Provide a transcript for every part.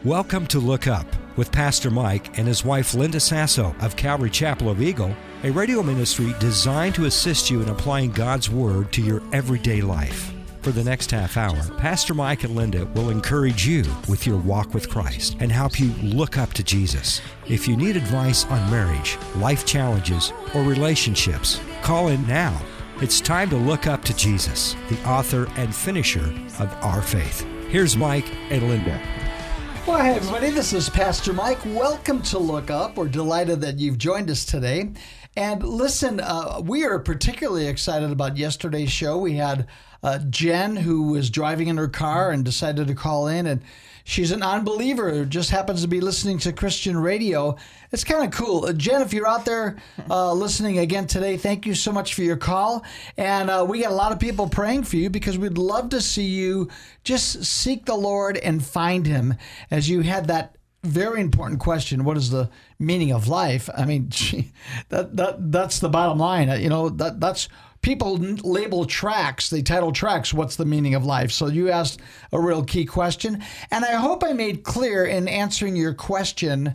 Welcome to Look Up with Pastor Mike and his wife Linda Sasso of Calvary Chapel of Eagle, a radio ministry designed to assist you in applying God's Word to your everyday life. For the next half hour, Pastor Mike and Linda will encourage you with your walk with Christ and help you look up to Jesus. If you need advice on marriage, life challenges, or relationships, call in now. It's time to look up to Jesus, the author and finisher of our faith. Here's Mike and Linda. Well, hey everybody, this is Pastor Mike. Welcome to Look Up. We're delighted that you've joined us today. And listen, we are particularly excited about yesterday's show. We had Jen, who was driving in her car and decided to call in, and she's an unbeliever who just happens to be listening to Christian radio. It's kind of cool. Jen, if you're out there listening again today, thank you so much for your call. And we got a lot of people praying for you because we'd love to see you just seek the Lord and find Him, as you had that very important question: what is the meaning of life? I mean, that's the bottom line. You know, that's people label tracks, they title tracks, what's the meaning of life? So you asked a real key question. And I hope I made clear in answering your question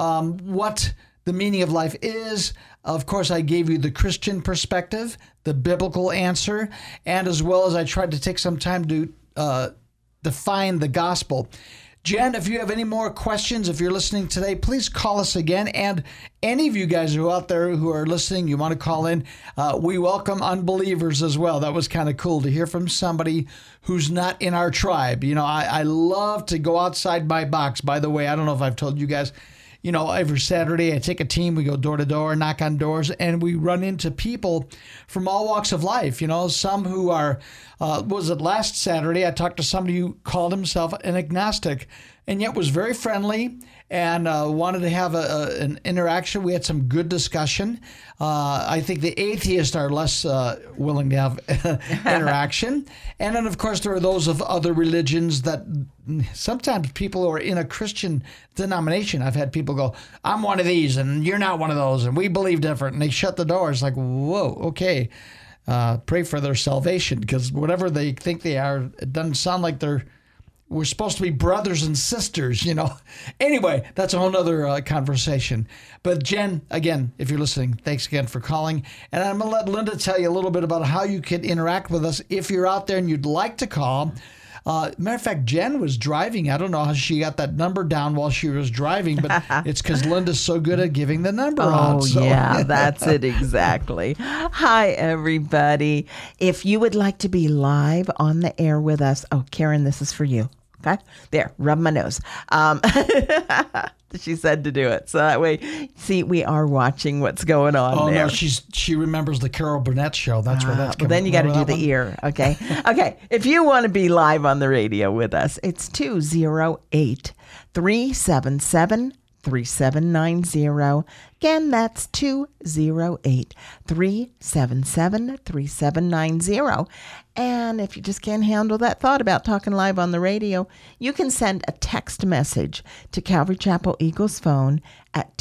what the meaning of life is. Of course, I gave you the Christian perspective, the biblical answer, and as well as I tried to take some time to define the gospel. Jen, if you have any more questions, if you're listening today, please call us again. And any of you guys who are out there who are listening, you want to call in, we welcome unbelievers as well. That was kind of cool to hear from somebody who's not in our tribe. You know, I love to go outside my box. By the way, I don't know if I've told you guys, you know, every Saturday I take a team, we go door to door, knock on doors, and we run into people from all walks of life. You know, some who are, was it last Saturday, I talked to somebody who called himself an agnostic and yet was very friendly and wanted to have an interaction. We had some good discussion. I think the atheists are less willing to have interaction. And then, of course, there are those of other religions that sometimes people who are in a Christian denomination, I've had people go, I'm one of these and you're not one of those and we believe different. And they shut the door. It's like, whoa, okay. Pray for their salvation, because whatever they think they are, it doesn't sound like we're supposed to be brothers and sisters, you know. Anyway, that's a whole other conversation. But Jen, again, if you're listening, thanks again for calling. And I'm going to let Linda tell you a little bit about how you can interact with us if you're out there and you'd like to call. Matter of fact, Jen was driving. I don't know how she got that number down while she was driving, but it's because Linda's so good at giving the number out. So. Yeah, that's it exactly. Hi, everybody. If you would like to be live on the air with us, Karen, this is for you. Okay, there, rub my nose. She said to do it. So that way, see, we are watching what's going on there. No, she remembers the Carol Burnett show. That's where that's coming. Then you got to do the ear, okay? Okay, if you want to be live on the radio with us, it's 208-377-3790. Again, that's 208-377-3790. And if you just can't handle that thought about talking live on the radio, you can send a text message to Calvary Chapel Eagles phone at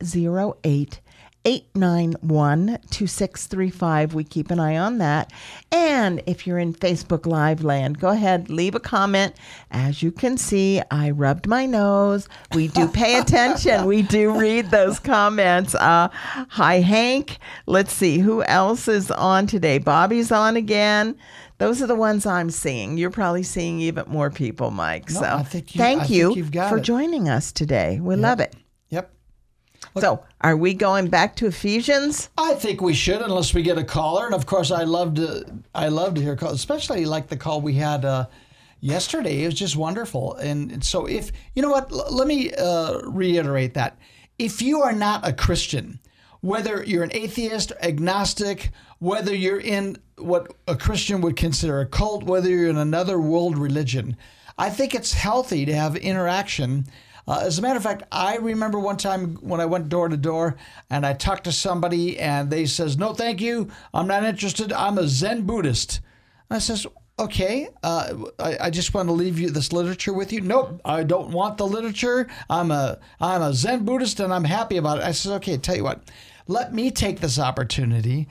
208-891-2635. We keep an eye on that. And if you're in Facebook Live land, go ahead, leave a comment. As you can see, I rubbed my nose. We do pay attention. We do read those comments. Hi, Hank. Let's see, who else is on today? Bobby's on again. Those are the ones I'm seeing. You're probably seeing even more people, Mike. No, so thank you for joining us today. We love it. Yep. So, are we going back to Ephesians? I think we should, unless we get a caller. And of course, I love to hear calls, especially like the call we had yesterday. It was just wonderful. And so, if you know what, let me reiterate that. If you are not a Christian, whether you're an atheist, agnostic, whether you're in what a Christian would consider a cult, whether you're in another world religion, I think it's healthy to have interaction. As a matter of fact, I remember one time when I went door to door and I talked to somebody and they says, no, thank you. I'm not interested. I'm a Zen Buddhist. And I says, okay, I just want to leave you this literature with you. Nope, I don't want the literature. I'm a Zen Buddhist and I'm happy about it. I said, okay, tell you what, let me take this opportunity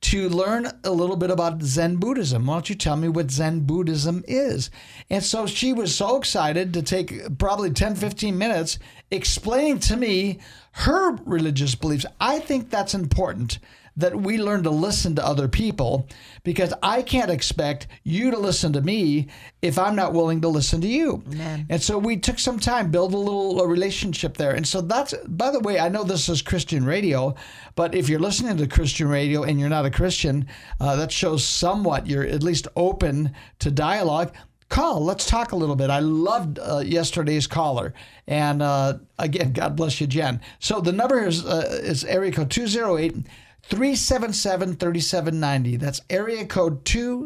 to learn a little bit about Zen Buddhism. Why don't you tell me what Zen Buddhism is? And so she was so excited to take probably 10, 15 minutes explaining to me her religious beliefs. I think that's important, that we learn to listen to other people, because I can't expect you to listen to me if I'm not willing to listen to you. Amen. And so we took some time, build a relationship there. And so that's, by the way, I know this is Christian radio, but if you're listening to Christian radio and you're not a Christian, that shows somewhat you're at least open to dialogue. Call. Let's talk a little bit. I loved yesterday's caller. And again, God bless you, Jen. So the number is area code 208-377-3790. That's area code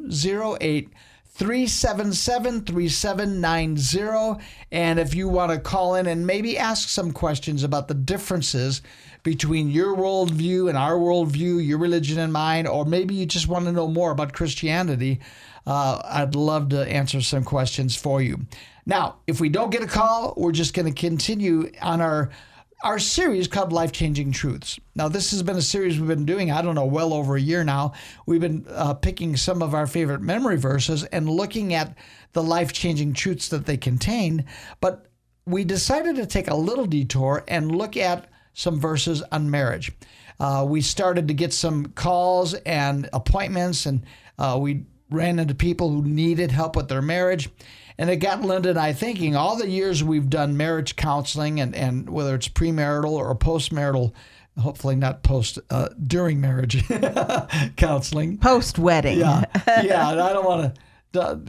208-377-3790. And if you want to call in and maybe ask some questions about the differences between your worldview and our worldview, your religion and mine, or maybe you just want to know more about Christianity, I'd love to answer some questions for you. Now, if we don't get a call, we're just going to continue on our series called Life-Changing Truths. Now, this has been a series we've been doing, I don't know, well over a year now. We've been picking some of our favorite memory verses and looking at the life-changing truths that they contain. But we decided to take a little detour and look at some verses on marriage. We started to get some calls and appointments, and we ran into people who needed help with their marriage. And it got Linda and I thinking, all the years we've done marriage counseling, and whether it's premarital or postmarital, hopefully not during marriage counseling. Post-wedding. Yeah, and I don't want to,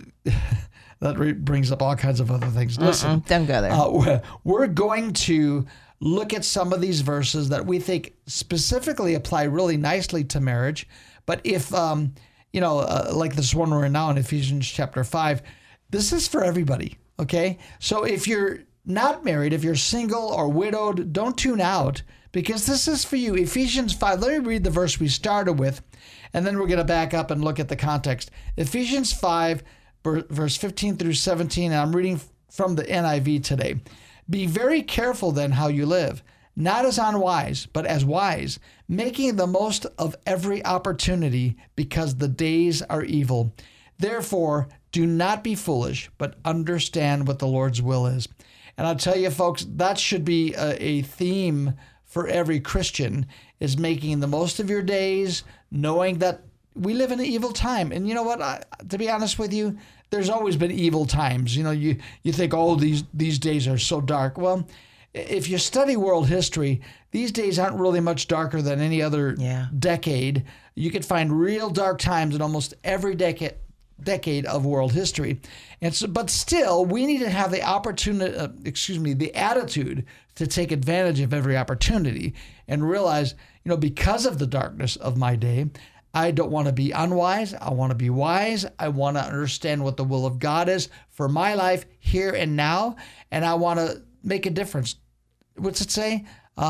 that brings up all kinds of other things. Listen, don't go there. We're going to look at some of these verses that we think specifically apply really nicely to marriage. But if, like this one we're in now in Ephesians chapter 5, this is for everybody, okay? So if you're not married, if you're single or widowed, don't tune out, because this is for you. Ephesians 5, let me read the verse we started with, and then we're going to back up and look at the context. Ephesians 5, verse 15 through 17, and I'm reading from the NIV today. Be very careful then how you live, not as unwise, but as wise, making the most of every opportunity, because the days are evil. Therefore, do not be foolish, but understand what the Lord's will is. And I'll tell you, folks, that should be a theme for every Christian, is making the most of your days, knowing that we live in an evil time. And you know what? To be honest with you, there's always been evil times. You know, you think, oh, these days are so dark. Well, if you study world history, these days aren't really much darker than any other decade. You could find real dark times in almost every decade of world history. And so, but still, we need to have the the attitude to take advantage of every opportunity and realize, because of the darkness of my day, I don't want to be unwise. I want to be wise. I want to understand what the will of God is for my life here and now. And I want to make a difference. What's it say?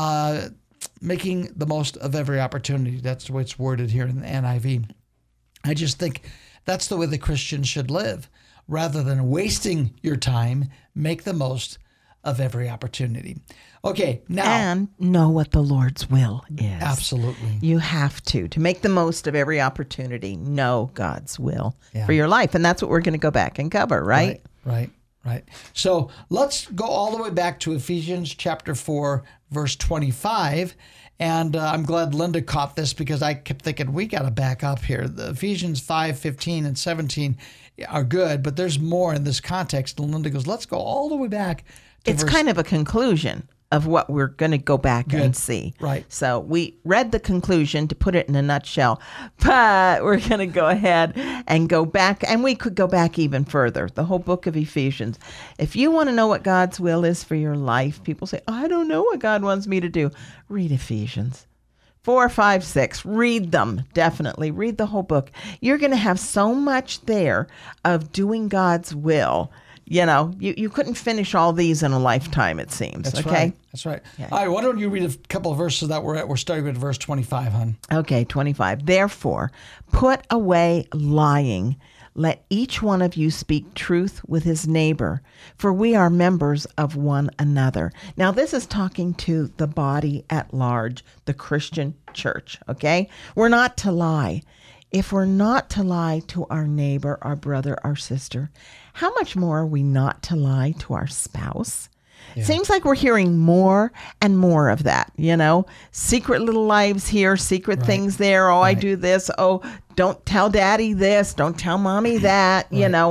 Making the most of every opportunity. That's the way it's worded here in the NIV. I just think that's the way the Christian should live. Rather than wasting your time, make the most of every opportunity. Okay, now. And know what the Lord's will is. Absolutely. You have to make the most of every opportunity, know God's will for your life. And that's what we're going to go back and cover, right? Right. So let's go all the way back to Ephesians chapter 4, verse 25. And I'm glad Linda caught this, because I kept thinking, we got to back up here. The Ephesians 5, 15, and 17 are good, but there's more in this context. And Linda goes, let's go all the way back to It's kind of a conclusion of what we're going to go back and see. Right. So we read the conclusion to put it in a nutshell, but we're going to go ahead and go back, and we could go back even further, the whole book of Ephesians. If you want to know what God's will is for your life, people say, I don't know what God wants me to do. Read Ephesians 4, 5, 6. Read them. Definitely. Read the whole book. You're going to have so much there of doing God's will. You couldn't finish all these in a lifetime, it seems. That's okay? Right. That's right. Okay. All right, why don't you read a couple of verses that we're at? We're starting with verse 25, hon. Okay, 25. Therefore, put away lying. let each one of you speak truth with his neighbor, for we are members of one another. Now, this is talking to the body at large, the Christian church, okay? We're not to lie. If we're not to lie to our neighbor, our brother, our sister, how much more are we not to lie to our spouse? Yeah. Seems like we're hearing more and more of that, secret little lives here, secret things there. Oh, I do this. Oh, don't tell daddy this. Don't tell mommy that,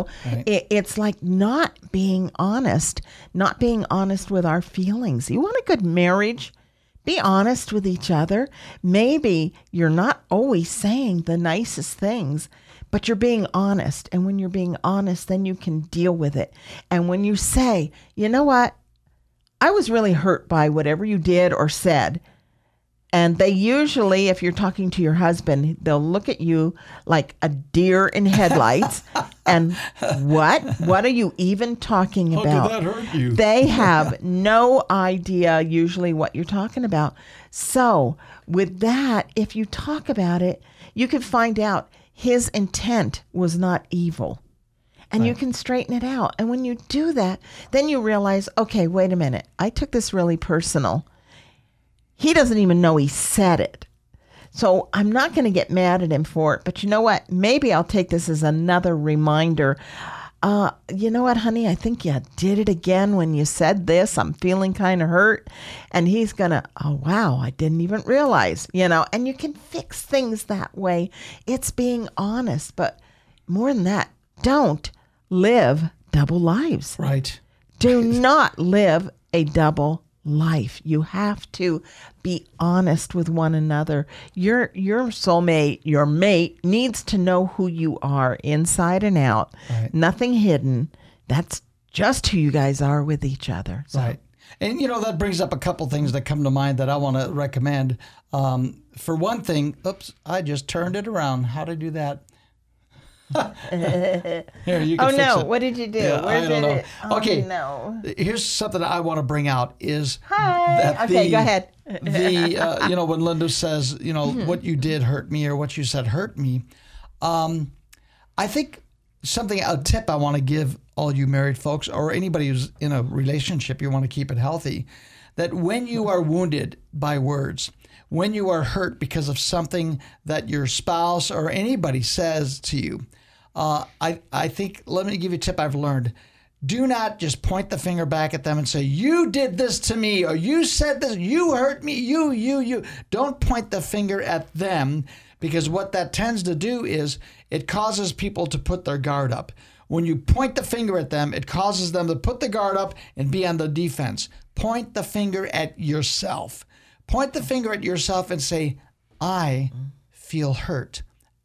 It's like not being honest with our feelings. You want a good marriage? Be honest with each other. Maybe you're not always saying the nicest things, but you're being honest. And when you're being honest, then you can deal with it. And when you say, you know what? I was really hurt by whatever you did or said. And they usually, if you're talking to your husband, they'll look at you like a deer in headlights. And what? What are you even talking about? How did that hurt you? They have no idea usually what you're talking about. So with that, if you talk about it, you can find out his intent was not evil. And you can straighten it out. And when you do that, then you realize, okay, wait a minute. I took this really personal. He doesn't even know he said it. So I'm not going to get mad at him for it. But you know what? Maybe I'll take this as another reminder. You know what, honey? I think you did it again when you said this. I'm feeling kind of hurt. And he's going to, oh, wow, I didn't even realize, And you can fix things that way. It's being honest. But more than that, don't live double lives. Right. Do not live a double life. You have to be honest with one another. Your soulmate, your mate needs to know who you are inside and out. Right. Nothing hidden. That's just who you guys are with each other. So. Right. And, that brings up a couple things that come to mind that I want to recommend. For one thing, oops, I just turned it around. How to do that? Here, you can fix it. What did you do? Yeah, I don't know. Okay, no. Here's something I want to bring out is Hi. That go ahead. When Linda says, what you did hurt me or what you said hurt me, I think a tip I want to give all you married folks or anybody who's in a relationship, you want to keep it healthy, that when you are wounded by words, when you are hurt because of something that your spouse or anybody says to you, I think, let me give you a tip I've learned. Do not just point the finger back at them and say, you did this to me, or you said this, you hurt me, you. Don't point the finger at them, because what that tends to do is it causes people to put their guard up. When you point the finger at them, it causes them to put the guard up and be on the defense. Point the finger at yourself. Point the finger at yourself and say, I feel hurt.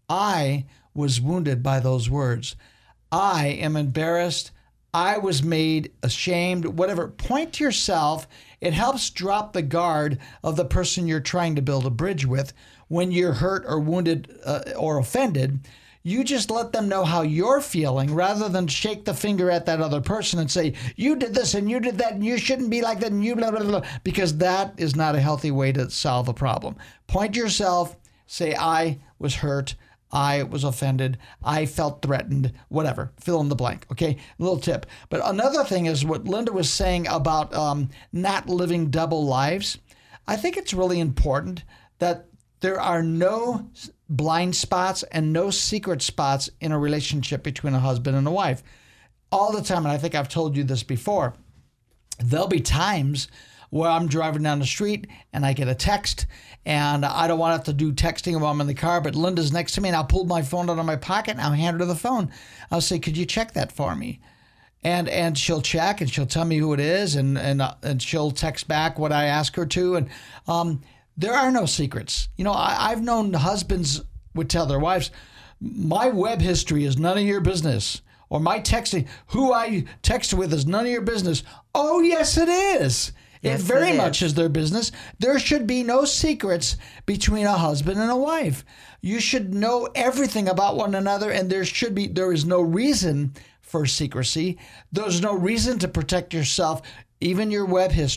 I was wounded by those words. I am embarrassed. I was made ashamed, whatever. Point to yourself. It helps drop the guard of the person you're trying to build a bridge with. When you're hurt or wounded or offended, you just let them know how you're feeling rather than shake the finger at that other person and say, you did this and you did that and you shouldn't be like that and you blah, blah, blah, because that is not a healthy way to solve a problem. Point to yourself, say, I was hurt. I was offended. I felt threatened, whatever, fill in the blank. Okay, a little tip. But another thing is what Linda was saying about not living double lives. I think it's really important that there are no blind spots and no secret spots in a relationship between a husband and a wife. All the time, and I think I've told you this before, there'll be times where I'm driving down the street and I get a text and I don't want to have to do texting while I'm in the car, but Linda's next to me and I'll pull my phone out of my pocket and I'll hand her the phone. I'll say, could you check that for me? And she'll check and she'll tell me who it is and she'll text back what I ask her to. And there are no secrets. You know, I've known husbands would tell their wives, my web history is none of your business. Or my texting, who I text with is none of your business. Oh, yes, it is. Yes, it very much is their business. There should be no secrets between a husband and a wife. You should know everything about one another, and there is no reason for secrecy. There's no reason to protect yourself, even your web history.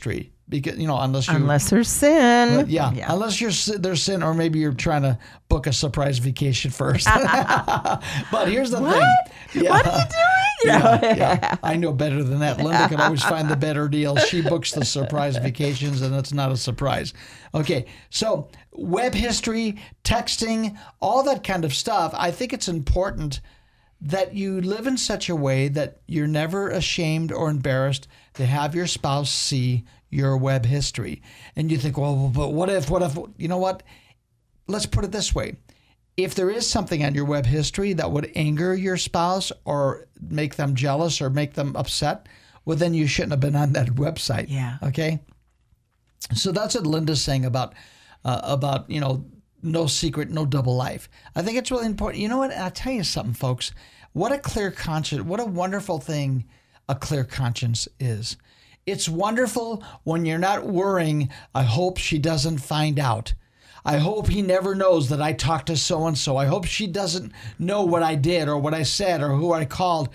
because unless there's sin. Unless there's sin, or maybe you're trying to book a surprise vacation first. But here's the thing. What are you doing? I know better than that. Linda can always find the better deal. She books the surprise vacations, and it's not a surprise. Okay, so web history, texting, all that kind of stuff. I think it's important that you live in such a way that you're never ashamed or embarrassed to have your spouse see your web history. And you think, well, but what if, you know what? Let's put it this way. If there is something on your web history that would anger your spouse or make them jealous or make them upset, well, then you shouldn't have been on that website. Yeah. Okay? So that's what Linda's saying about no secret, no double life. I think it's really important. You know what? I'll tell you something, folks. What a clear conscience, what a wonderful thing a clear conscience is. It's wonderful when you're not worrying, I hope she doesn't find out. I hope he never knows that I talked to so-and-so. I hope she doesn't know what I did or what I said or who I called.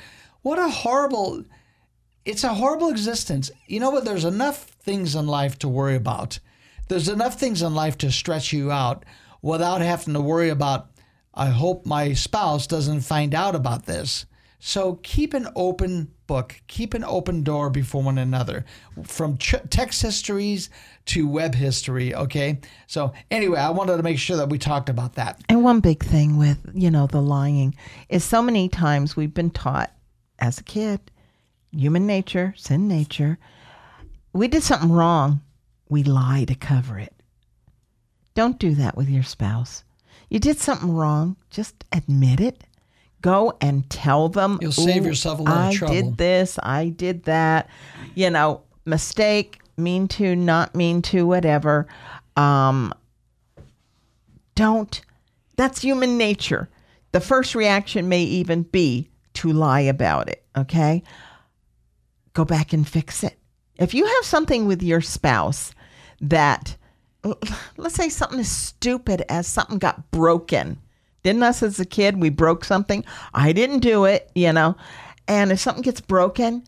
It's a horrible existence. You know what? There's enough things in life to worry about. There's enough things in life to stretch you out without having to worry about, I hope my spouse doesn't find out about this. So keep an open book, keep an open door before one another, from text histories to web history, okay? So anyway, I wanted to make sure that we talked about that. And one big thing with, the lying is so many times we've been taught as a kid, human nature, sin nature, we did something wrong, we lie to cover it. Don't do that with your spouse. You did something wrong, just admit it. Go and tell them. You'll save yourself a lot of trouble. I did this, I did that. Mistake, mean to, not mean to, whatever. That's human nature. The first reaction may even be to lie about it, okay? Go back and fix it. If you have something with your spouse that, let's say something as stupid as something got broken. Didn't us as a kid, we broke something? I didn't do it, And if something gets broken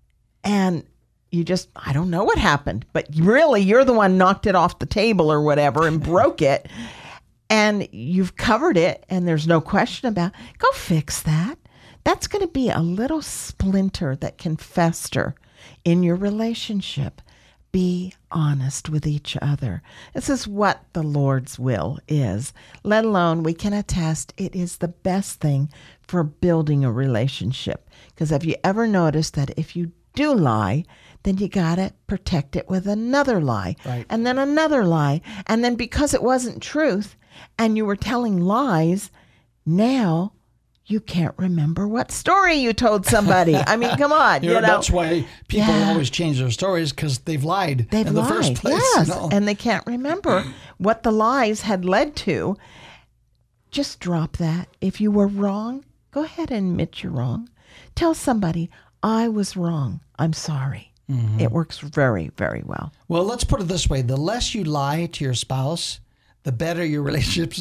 and you just, I don't know what happened, but really you're the one knocked it off the table or whatever and broke it, and you've covered it and there's no question about it, go fix that. That's going to be a little splinter that can fester in your relationship. Be honest with each other. This is what the Lord's will is. Let alone, we can attest, it is the best thing for building a relationship. Because have you ever noticed that if you do lie, then you got to protect it with another lie, right, and then another lie. And then because it wasn't truth and you were telling lies, now you can't remember what story you told somebody. I mean, come on. That's why people always change their stories, because they've lied in the first place. Yes, and they can't remember what the lies had led to. Just drop that. If you were wrong, go ahead and admit you're wrong. Tell somebody, I was wrong. I'm sorry. Mm-hmm. It works very, very well. Well, let's put it this way. The less you lie to your spouse, the better your relationship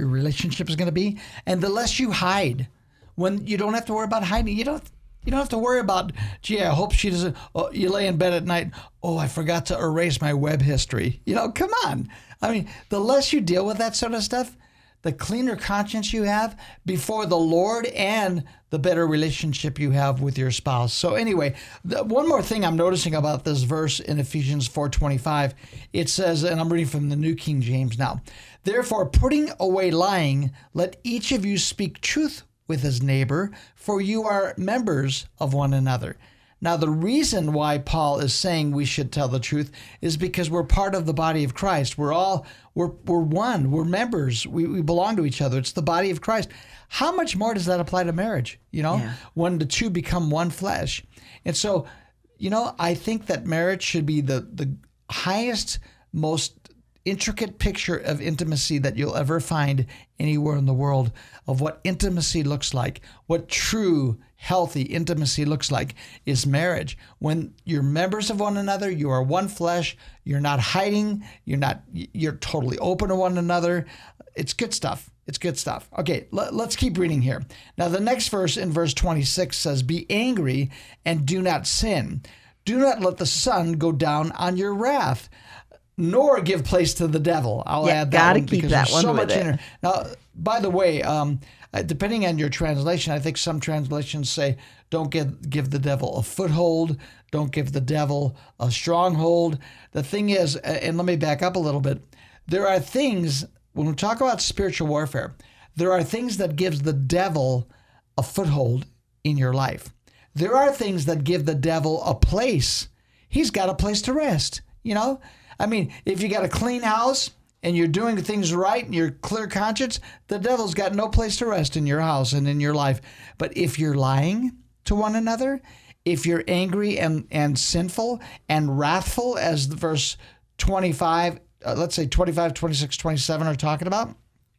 is going to be, and the less you hide. When you don't have to worry about hiding, you don't have to worry about, gee, I hope she doesn't. Oh, you lay in bed at night. Oh, I forgot to erase my web history. Come on. I mean, the less you deal with that sort of stuff, the cleaner conscience you have before the Lord, and the better relationship you have with your spouse. So anyway, one more thing I'm noticing about this verse in Ephesians 4:25, it says, and I'm reading from the New King James now, therefore, putting away lying, let each of you speak truth with his neighbor, for you are members of one another. Now, the reason why Paul is saying we should tell the truth is because we're part of the body of Christ. We're one. We're members. We belong to each other. It's the body of Christ. How much more does that apply to marriage? When the two become one flesh. And so, I think that marriage should be the highest, most intricate picture of intimacy that you'll ever find anywhere in the world, of what intimacy looks like. What true, healthy intimacy looks like is marriage. When you're members of one another, you are one flesh, you're not hiding, you're totally open to one another. It's good stuff. It's good stuff. Okay, let's keep reading here. Now, the next verse in verse 26 says, be angry and do not sin. Do not let the sun go down on your wrath, nor give place to the devil. I'll add that gotta one keep because that there's one so with much in it. there. Now, by the way, depending on your translation, I think some translations say, don't give the devil a foothold, don't give the devil a stronghold. The thing is, and let me back up a little bit, there are things, when we talk about spiritual warfare, there are things that gives the devil a foothold in your life. There are things that give the devil a place. He's got a place to rest, you know? I mean, if you got a clean house and you're doing things right and you're clear conscience, the devil's got no place to rest in your house and in your life. But if you're lying to one another, if you're angry and sinful and wrathful, as the verse 25, let's say 25, 26, 27 are talking about,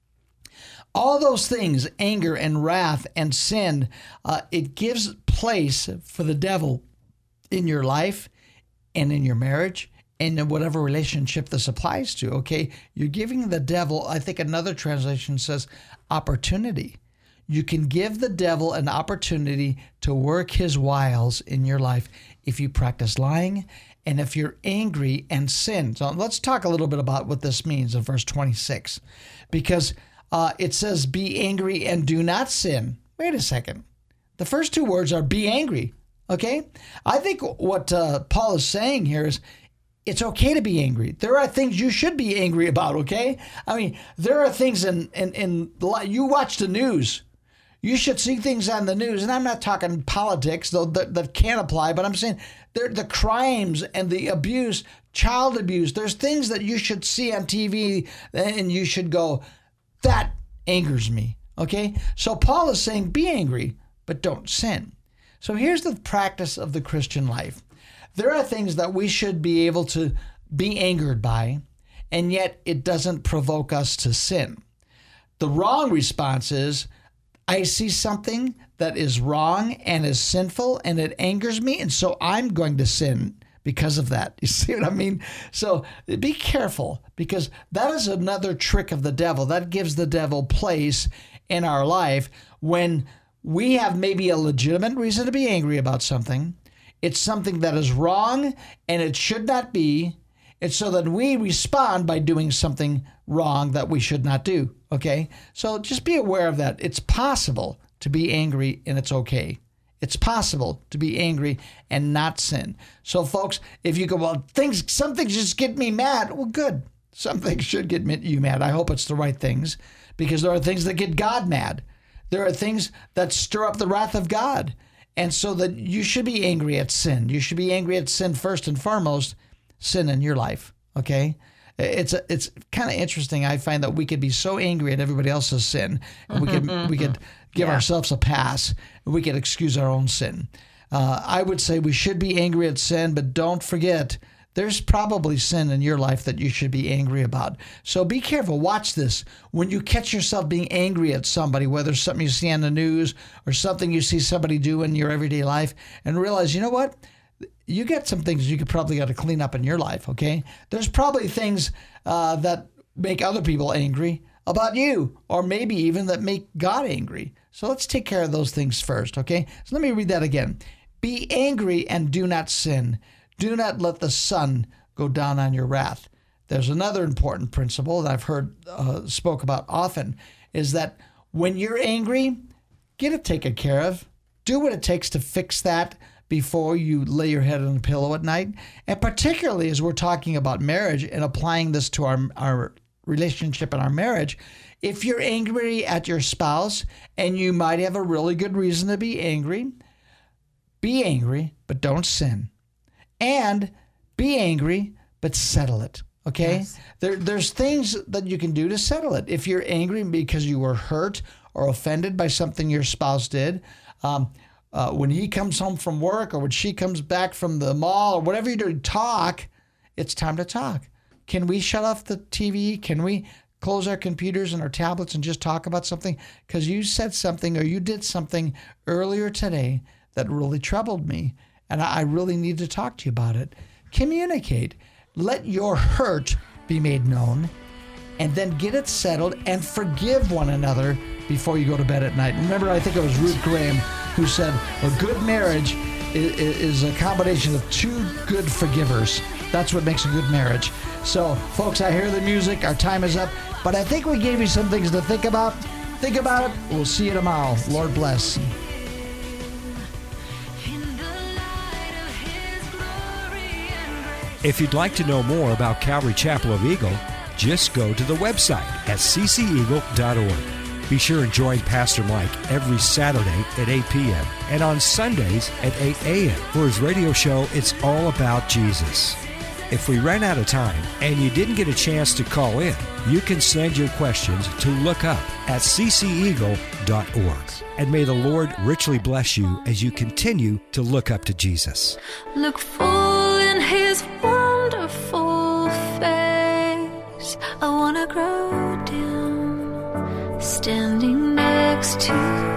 all those things, anger and wrath and sin, it gives place for the devil in your life and in your marriage and in whatever relationship this applies to, okay? You're giving the devil, I think another translation says, opportunity. You can give the devil an opportunity to work his wiles in your life if you practice lying and if you're angry and sin. So let's talk a little bit about what this means in verse 26, because it says, be angry and do not sin. Wait a second. The first two words are be angry, okay? I think what Paul is saying here is it's okay to be angry. There are things you should be angry about, okay? I mean, there are things in you watch the news. You should see things on the news, and I'm not talking politics, though that can apply, but I'm saying the crimes and the abuse, child abuse, there's things that you should see on TV and you should go, that angers me, okay? So Paul is saying be angry, but don't sin. So here's the practice of the Christian life. There are things that we should be able to be angered by, and yet it doesn't provoke us to sin. The wrong response is, I see something that is wrong and is sinful, and it angers me, and so I'm going to sin because of that. You see what I mean? So be careful, because that is another trick of the devil. That gives the devil place in our life when we have maybe a legitimate reason to be angry about something. It's something that is wrong and it should not be. It's so that we respond by doing something wrong that we should not do, okay? So just be aware of that. It's possible to be angry and it's okay. It's possible to be angry and not sin. So folks, if you go, well, some things just get me mad. Well, good. Some things should get you mad. I hope it's the right things, because there are things that get God mad. There are things that stir up the wrath of God. And so that you should be angry at sin. You should be angry at sin first and foremost, sin in your life, okay? It's kind of interesting. I find that we could be so angry at everybody else's sin, and we could give ourselves a pass, and we could excuse our own sin. I would say we should be angry at sin, but don't forget, there's probably sin in your life that you should be angry about. So be careful. Watch this. When you catch yourself being angry at somebody, whether it's something you see on the news or something you see somebody do in your everyday life, and realize, you know what? You got some things you could probably got to clean up in your life, okay? There's probably things that make other people angry about you, or maybe even that make God angry. So let's take care of those things first, okay? So let me read that again. Be angry and do not sin. Do not let the sun go down on your wrath. There's another important principle that I've heard spoke about often, is that when you're angry, get it taken care of. Do what it takes to fix that before you lay your head on the pillow at night. And particularly as we're talking about marriage and applying this to our relationship and our marriage, if you're angry at your spouse and you might have a really good reason to be angry, but don't sin. And be angry, but settle it, okay? Yes. There's things that you can do to settle it. If you're angry because you were hurt or offended by something your spouse did, when he comes home from work or when she comes back from the mall or whatever you do, talk, it's time to talk. Can we shut off the TV? Can we close our computers and our tablets and just talk about something? Because you said something or you did something earlier today that really troubled me, and I really need to talk to you about it. Communicate. Let your hurt be made known, and then get it settled and forgive one another before you go to bed at night. Remember, I think it was Ruth Graham who said, a good marriage is a combination of two good forgivers. That's what makes a good marriage. So, folks, I hear the music. Our time is up. But I think we gave you some things to think about. Think about it. We'll see you tomorrow. Lord bless. If you'd like to know more about Calvary Chapel of Eagle, just go to the website at cceagle.org. Be sure and join Pastor Mike every Saturday at 8 p.m. and on Sundays at 8 a.m. for his radio show, It's All About Jesus. If we ran out of time and you didn't get a chance to call in, you can send your questions to lookup at cceagle.org. And may the Lord richly bless you as you continue to look up to Jesus. Look full in His wonderful face. I want to grow dim, standing next to